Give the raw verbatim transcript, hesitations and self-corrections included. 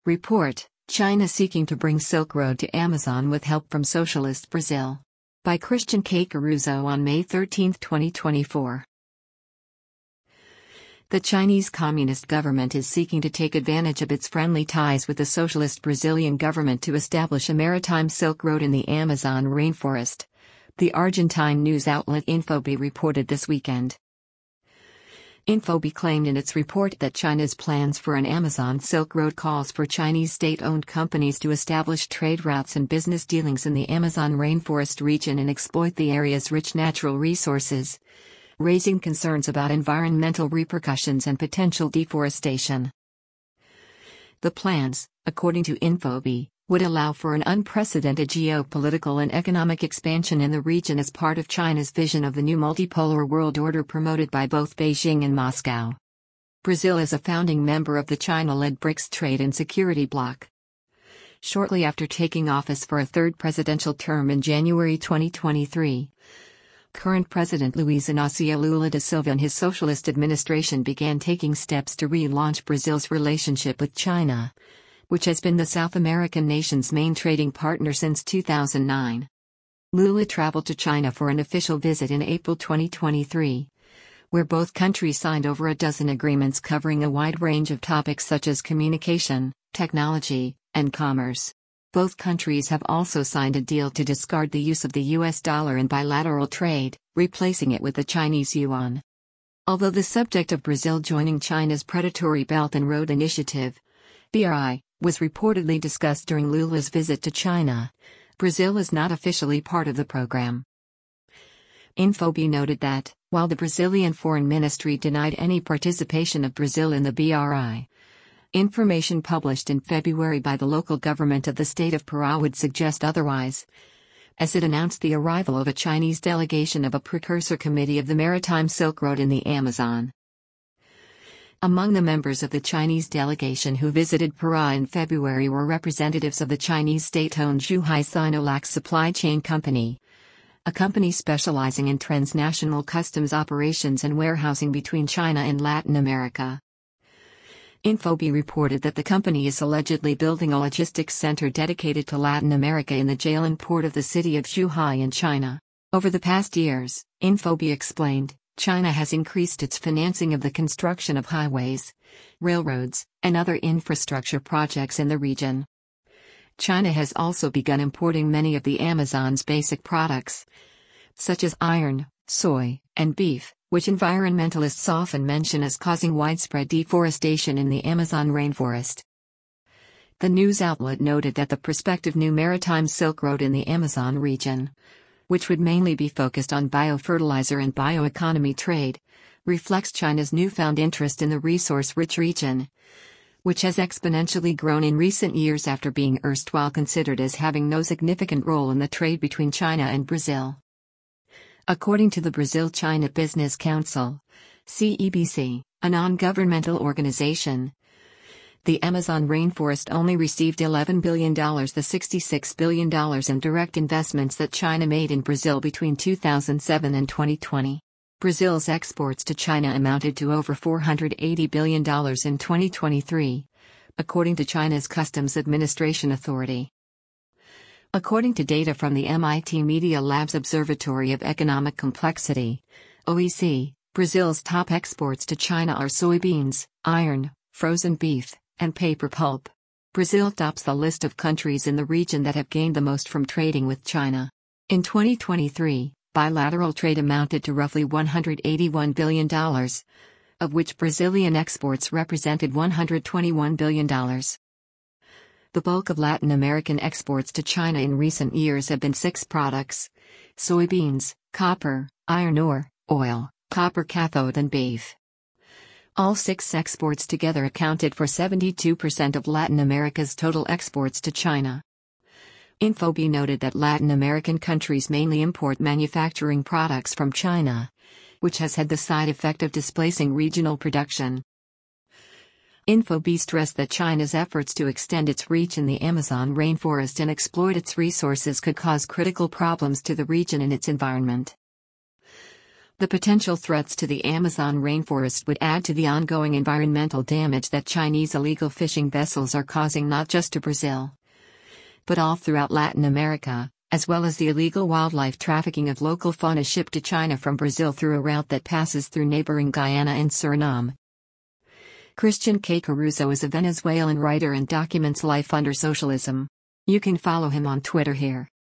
Report: China seeking to bring Silk Road to Amazon with help from Socialist Brazil. By Christian K. Caruso on May thirteenth, twenty twenty-four. The Chinese Communist government is seeking to take advantage of its friendly ties with the socialist Brazilian government to establish a maritime Silk Road in the Amazon rainforest. The Argentine news outlet Infobae reported this weekend. Infobae claimed in its report that China's plans for an Amazon Silk Road calls for Chinese state-owned companies to establish trade routes and business dealings in the Amazon rainforest region and exploit the area's rich natural resources, raising concerns about environmental repercussions and potential deforestation. The plans, according to Infobae, would allow for an unprecedented geopolitical and economic expansion in the region as part of China's vision of the new multipolar world order promoted by both Beijing and Moscow. Brazil is a founding member of the China-led BRICS trade and security bloc. Shortly after taking office for a third presidential term in January twenty twenty-three, current President Luiz Inácio Lula da Silva and his socialist administration began taking steps to relaunch Brazil's relationship with China, which has been the South American nation's main trading partner since two thousand nine. Lula traveled to China for an official visit in April twenty twenty-three, where both countries signed over a dozen agreements covering a wide range of topics such as communication, technology, and commerce. Both countries have also signed a deal to discard the use of the U S dollar in bilateral trade, replacing it with the Chinese yuan. Although the subject of Brazil joining China's predatory Belt and Road Initiative, B R I, was reportedly discussed during Lula's visit to China, Brazil is not officially part of the program. Infobae noted that, while the Brazilian Foreign Ministry denied any participation of Brazil in the B R I, information published in February by the local government of the state of Pará would suggest otherwise, as it announced the arrival of a Chinese delegation of a precursor committee of the Maritime Silk Road in the Amazon. Among the members of the Chinese delegation who visited Pará in February were representatives of the Chinese state-owned Zhuhai Sinolac Supply Chain Company, a company specializing in transnational customs operations and warehousing between China and Latin America. Infobae reported that the company is allegedly building a logistics center dedicated to Latin America in the Jialan port of the city of Zhuhai in China. Over the past years, Infobae explained, China has increased its financing of the construction of highways, railroads, and other infrastructure projects in the region. China has also begun importing many of the Amazon's basic products, such as iron, soy, and beef, which environmentalists often mention as causing widespread deforestation in the Amazon rainforest. The news outlet noted that the prospective new maritime Silk Road in the Amazon region, which would mainly be focused on biofertilizer and bioeconomy trade, reflects China's newfound interest in the resource-rich region, which has exponentially grown in recent years after being erstwhile considered as having no significant role in the trade between China and Brazil. According to the Brazil-China Business Council, C E B C, a non-governmental organization, the Amazon rainforest only received eleven billion dollars, the sixty-six billion dollars in direct investments that China made in Brazil between two thousand seven and twenty twenty. Brazil's exports to China amounted to over four hundred eighty billion dollars in twenty twenty-three, according to China's Customs Administration Authority. According to data from the M I T Media Lab's Observatory of Economic Complexity, O E C, Brazil's top exports to China are soybeans, iron, frozen beef, and paper pulp. Brazil tops the list of countries in the region that have gained the most from trading with China. In twenty twenty-three, bilateral trade amounted to roughly one hundred eighty-one billion dollars, of which Brazilian exports represented one hundred twenty-one billion dollars. The bulk of Latin American exports to China in recent years have been six products: soybeans, copper, iron ore, oil, copper cathode, and beef. All six exports together accounted for seventy-two percent of Latin America's total exports to China. Infobae noted that Latin American countries mainly import manufacturing products from China, which has had the side effect of displacing regional production. Infobae stressed that China's efforts to extend its reach in the Amazon rainforest and exploit its resources could cause critical problems to the region and its environment. The potential threats to the Amazon rainforest would add to the ongoing environmental damage that Chinese illegal fishing vessels are causing not just to Brazil, but all throughout Latin America, as well as the illegal wildlife trafficking of local fauna shipped to China from Brazil through a route that passes through neighboring Guyana and Suriname. Christian K. Caruso is a Venezuelan writer and documents life under socialism. You can follow him on Twitter here.